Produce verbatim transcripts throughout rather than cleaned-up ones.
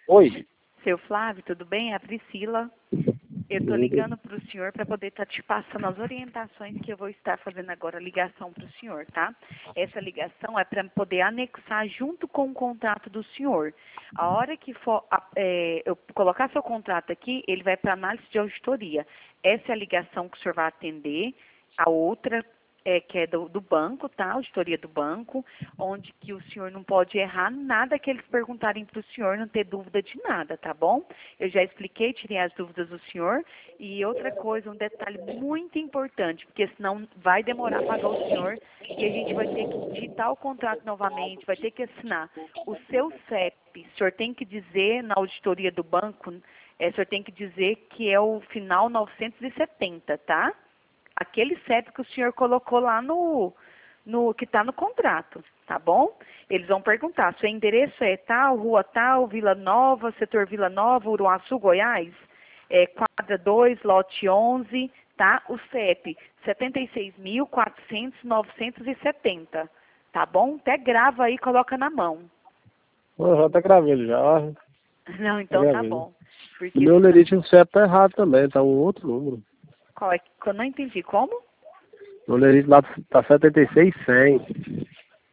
Oi. Seu Flávio, tudo bem? É a Priscila. Eu estou ligando para o senhor para poder estar te passando as orientações que eu vou estar fazendo agora a ligação para o senhor, tá? Essa ligação é para poder anexar junto com o contrato do senhor. A hora que for é, eu colocar seu contrato aqui, ele vai para análise de auditoria. Essa é a ligação que o senhor vai atender. A outra é que é do, do banco, tá? Auditoria do banco, onde que o senhor não pode errar nada que eles perguntarem para o senhor, não ter dúvida de nada, tá bom? Eu já expliquei, tirei as dúvidas do senhor. E outra coisa, um detalhe muito importante, porque senão vai demorar a pagar o senhor e a gente vai ter que digitar o contrato novamente, vai ter que assinar. O seu C E P, o senhor tem que dizer na auditoria do banco, é, o senhor tem que dizer que é o final novecentos e setenta, tá? Aquele C E P que o senhor colocou lá no, no que está no contrato, tá bom? Eles vão perguntar, seu endereço é tal, rua tal, Vila Nova, setor Vila Nova, Uruaçu, Goiás, é, quadra dois, lote onze, tá? O C E P, setenta e seis mil, quatrocentos, novecentos e setenta, tá bom? Até grava aí e coloca na mão. Eu já até gravei ele já. Não, então tá bom. O meu lerite no C E P tá errado também, tá um outro número. Qual é? Eu não entendi. Como? O lerite lá tá setenta e seis cem.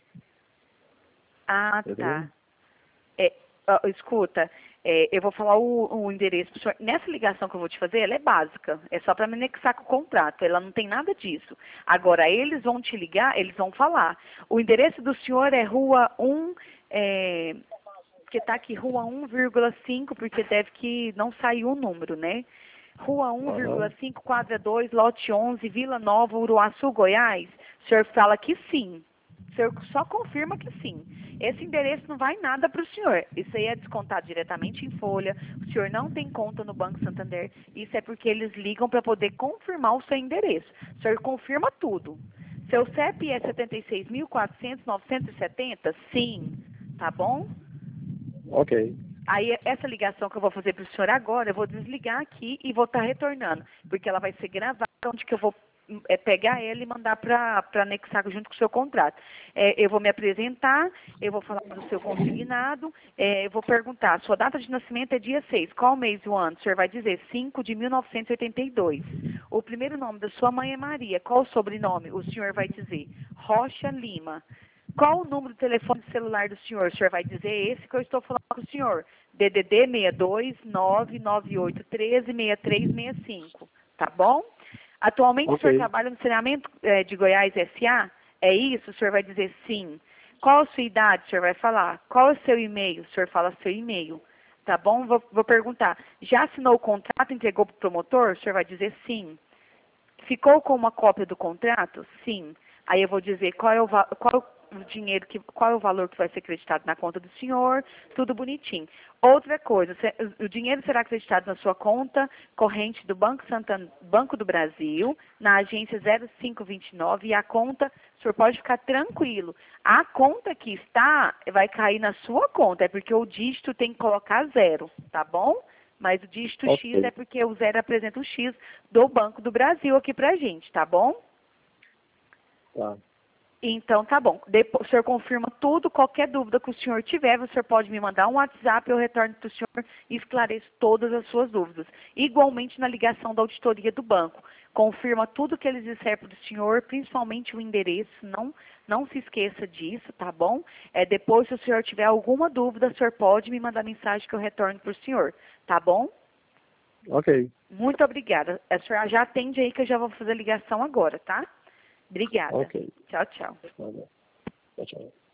Ah, tá. É, ó, escuta, é, eu vou falar o, o endereço pro senhor. Nessa ligação que eu vou te fazer, ela é básica. É só para me anexar com o contrato. Ela não tem nada disso. Agora, eles vão te ligar, eles vão falar. O endereço do senhor é rua um, é, porque está aqui rua um vírgula cinco, porque deve que não saiu o número, né? Rua um vírgula cinco, quadra dois, lote onze, Vila Nova, Uruaçu, Goiás. O senhor fala que sim. O senhor só confirma que sim. Esse endereço não vai nada para o senhor. Isso aí é descontado diretamente em folha. O senhor não tem conta no Banco Santander. Isso é porque eles ligam para poder confirmar o seu endereço. O senhor confirma tudo. Seu C E P é setenta e seis mil, quatrocentos, novecentos e setenta? Sim. Tá bom? Ok. Aí, essa ligação que eu vou fazer para o senhor agora, eu vou desligar aqui e vou estar retornando, porque ela vai ser gravada, onde que eu vou é, pegar ela e mandar para anexar junto com o seu contrato. É, eu vou me apresentar, eu vou falar do seu consignado, é, eu vou perguntar, sua data de nascimento é dia seis, qual mês do ano? O senhor vai dizer cinco de mil novecentos e oitenta e dois. O primeiro nome da sua mãe é Maria, qual o sobrenome? O senhor vai dizer Rocha Lima. Qual o número do telefone celular do senhor? O senhor vai dizer esse que eu estou falando com o senhor. D D D seis dois, nove nove oito um três, seis três seis cinco. Tá bom? Atualmente Okay. o senhor trabalha no saneamento é, de Goiás S A? É isso? O senhor vai dizer sim. Qual a sua idade? O senhor vai falar. Qual é o seu e-mail? O senhor fala seu e-mail. Tá bom? Vou, vou perguntar. Já assinou o contrato e entregou para o promotor? O senhor vai dizer sim. Ficou com uma cópia do contrato? Sim. Aí eu vou dizer qual é o, qual o dinheiro, que, qual é o valor que vai ser acreditado na conta do senhor, tudo bonitinho. Outra coisa, o dinheiro será acreditado na sua conta corrente do Banco Santander, Banco do Brasil, na agência zero cinco dois nove, e a conta, o senhor pode ficar tranquilo. A conta que está vai cair na sua conta, é porque o dígito tem que colocar zero, tá bom? Mas o dígito Okay. X é porque o zero apresenta o X do Banco do Brasil aqui pra gente, tá bom? Tá. Então, tá bom. Depois, o senhor confirma tudo, qualquer dúvida que o senhor tiver, o senhor pode me mandar um WhatsApp, eu retorno para o senhor e esclareço todas as suas dúvidas. Igualmente na ligação da auditoria do banco. Confirma tudo que eles disseram para o senhor, principalmente o endereço, não, não se esqueça disso, tá bom? É, depois, se o senhor tiver alguma dúvida, o senhor pode me mandar mensagem que eu retorno para o senhor, tá bom? Ok. Muito obrigada. A senhora já atende aí que eu já vou fazer a ligação agora, tá? Obrigada. Ok. Tchau, tchau. Tchau, tchau.